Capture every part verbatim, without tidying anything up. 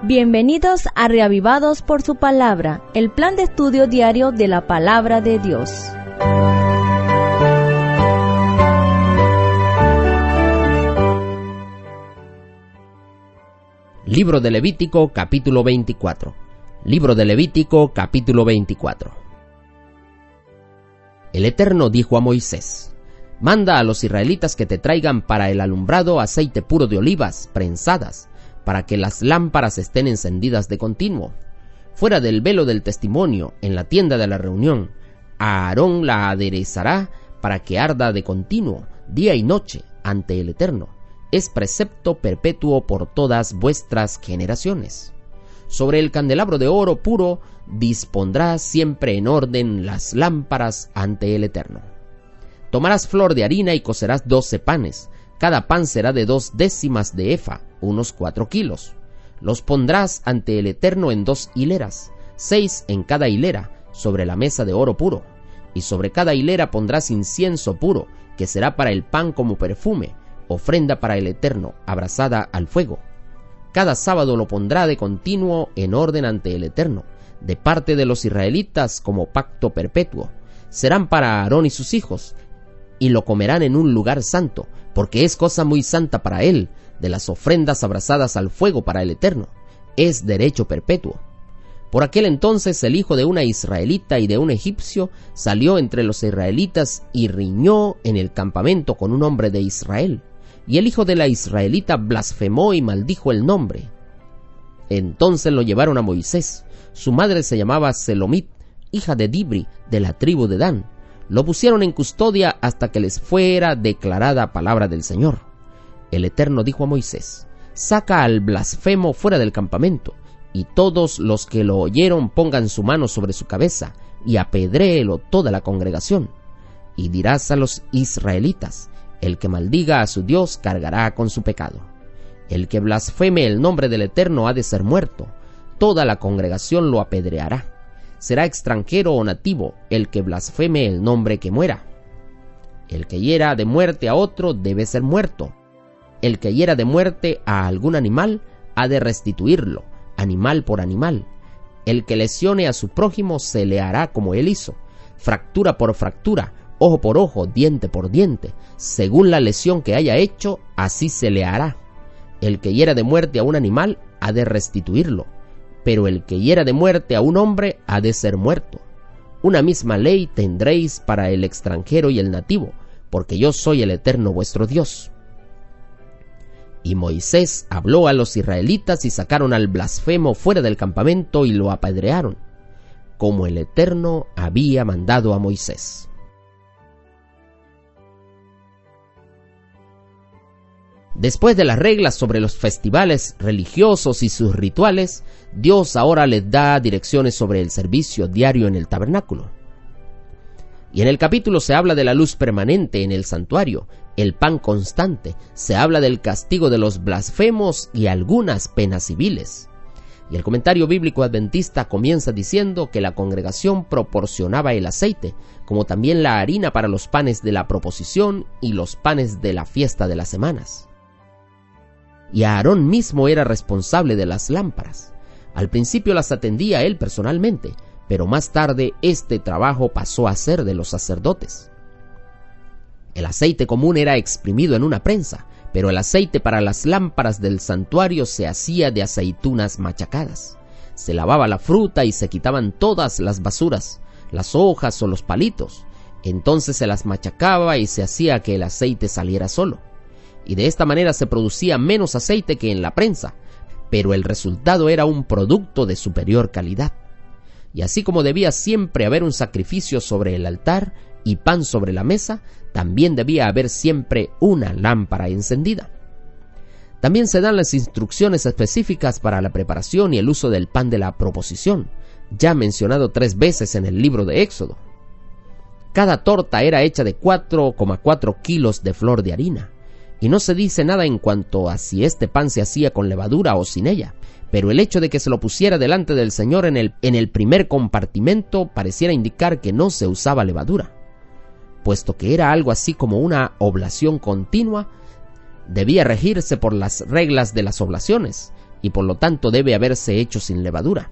Bienvenidos a Reavivados por su Palabra, el plan de estudio diario de la Palabra de Dios. Libro de Levítico, capítulo veinticuatro. Libro de Levítico, capítulo veinticuatro. El Eterno dijo a Moisés: Manda a los israelitas que te traigan para el alumbrado aceite puro de olivas prensadas, para que las lámparas estén encendidas de continuo. Fuera del velo del testimonio, en la tienda de la reunión, a Aarón la aderezará para que arda de continuo, día y noche, ante el Eterno. Es precepto perpetuo por todas vuestras generaciones. Sobre el candelabro de oro puro dispondrás siempre en orden las lámparas ante el Eterno. Tomarás flor de harina y cocerás doce panes. Cada pan será de dos décimas de efa, unos cuatro kilos. Los pondrás ante el Eterno en dos hileras, seis en cada hilera, sobre la mesa de oro puro. Y sobre cada hilera pondrás incienso puro, que será para el pan como perfume, ofrenda para el Eterno, abrasada al fuego. Cada sábado lo pondrá de continuo en orden ante el Eterno, de parte de los israelitas como pacto perpetuo. Serán para Aarón y sus hijos, y lo comerán en un lugar santo, porque es cosa muy santa para él, de las ofrendas abrasadas al fuego para el Eterno. Es derecho perpetuo. Por aquel entonces el hijo de una israelita y de un egipcio salió entre los israelitas y riñó en el campamento con un hombre de Israel. Y el hijo de la israelita blasfemó y maldijo el nombre. Entonces lo llevaron a Moisés. Su madre se llamaba Selomit, hija de Dibri, de la tribu de Dan. Lo pusieron en custodia hasta que les fuera declarada palabra del Señor. El Eterno dijo a Moisés: Saca al blasfemo fuera del campamento, y todos los que lo oyeron pongan su mano sobre su cabeza, y apedréelo toda la congregación. Y dirás a los israelitas: El que maldiga a su Dios cargará con su pecado. El que blasfeme el nombre del Eterno ha de ser muerto. Toda la congregación lo apedreará. Será extranjero o nativo el que blasfeme el nombre que muera. El que hiera de muerte a otro debe ser muerto. El que hiera de muerte a algún animal ha de restituirlo, animal por animal. El que lesione a su prójimo se le hará como él hizo, fractura por fractura, ojo por ojo, diente por diente. Según la lesión que haya hecho, así se le hará. El que hiera de muerte a un animal ha de restituirlo, pero el que hiera de muerte a un hombre ha de ser muerto. Una misma ley tendréis para el extranjero y el nativo, porque yo soy el Eterno vuestro Dios. Y Moisés habló a los israelitas y sacaron al blasfemo fuera del campamento y lo apedrearon, como el Eterno había mandado a Moisés. Después de las reglas sobre los festivales religiosos y sus rituales, Dios ahora les da direcciones sobre el servicio diario en el tabernáculo. Y en el capítulo se habla de la luz permanente en el santuario, el pan constante, se habla del castigo de los blasfemos y algunas penas civiles. Y el comentario bíblico adventista comienza diciendo que la congregación proporcionaba el aceite, como también la harina para los panes de la proposición y los panes de la fiesta de las semanas. Y Aarón mismo era responsable de las lámparas. Al principio las atendía él personalmente, pero más tarde este trabajo pasó a ser de los sacerdotes. El aceite común era exprimido en una prensa, pero el aceite para las lámparas del santuario se hacía de aceitunas machacadas. Se lavaba la fruta y se quitaban todas las basuras, las hojas o los palitos. Entonces se las machacaba y se hacía que el aceite saliera solo. Y de esta manera se producía menos aceite que en la prensa, pero el resultado era un producto de superior calidad. Y así como debía siempre haber un sacrificio sobre el altar y pan sobre la mesa, también debía haber siempre una lámpara encendida. También se dan las instrucciones específicas para la preparación y el uso del pan de la proposición, ya mencionado tres veces en el libro de Éxodo. Cada torta era hecha de cuatro coma cuatro kilos de flor de harina. Y no se dice nada en cuanto a si este pan se hacía con levadura o sin ella, pero el hecho de que se lo pusiera delante del Señor en el, en el primer compartimento pareciera indicar que no se usaba levadura. Puesto que era algo así como una oblación continua, debía regirse por las reglas de las oblaciones, y por lo tanto debe haberse hecho sin levadura.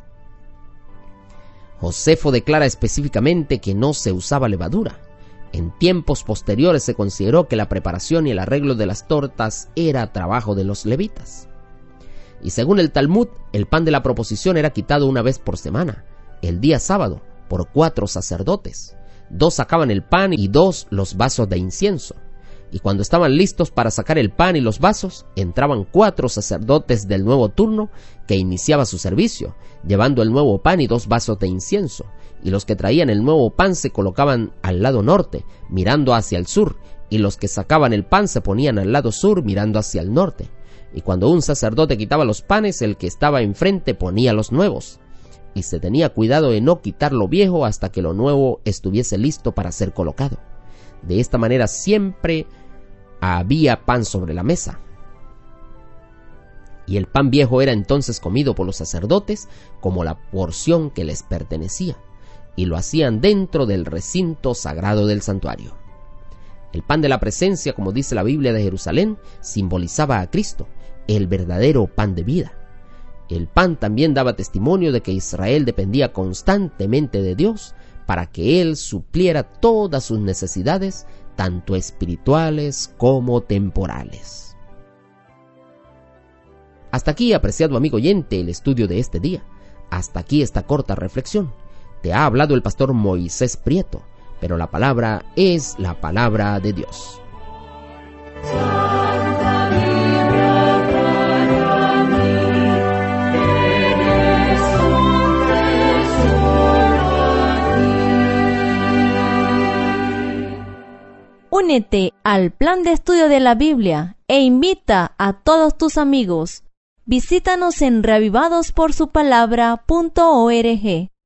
Josefo declara específicamente que no se usaba levadura. En tiempos posteriores se consideró que la preparación y el arreglo de las tortas era trabajo de los levitas. Y según el Talmud, el pan de la proposición era quitado una vez por semana, el día sábado, por cuatro sacerdotes. Dos sacaban el pan y dos los vasos de incienso. Y cuando estaban listos para sacar el pan y los vasos, entraban cuatro sacerdotes del nuevo turno que iniciaba su servicio, llevando el nuevo pan y dos vasos de incienso. Y los que traían el nuevo pan se colocaban al lado norte, mirando hacia el sur, y los que sacaban el pan se ponían al lado sur, mirando hacia el norte. Y cuando un sacerdote quitaba los panes, el que estaba enfrente ponía los nuevos. Y se tenía cuidado de no quitar lo viejo hasta que lo nuevo estuviese listo para ser colocado. De esta manera siempre había pan sobre la mesa. Y el pan viejo era entonces comido por los sacerdotes como la porción que les pertenecía, y lo hacían dentro del recinto sagrado del santuario. El pan de la presencia, como dice la Biblia de Jerusalén, simbolizaba a Cristo, el verdadero pan de vida. El pan también daba testimonio de que Israel dependía constantemente de Dios para que Él supliera todas sus necesidades, tanto espirituales como temporales. Hasta aquí, apreciado amigo oyente, el estudio de este día. Hasta aquí esta corta reflexión. Te ha hablado el pastor Moisés Prieto, pero la palabra es la palabra de Dios. Únete al plan de estudio de la Biblia e invita a todos tus amigos. Visítanos en reavivados por su palabra punto org.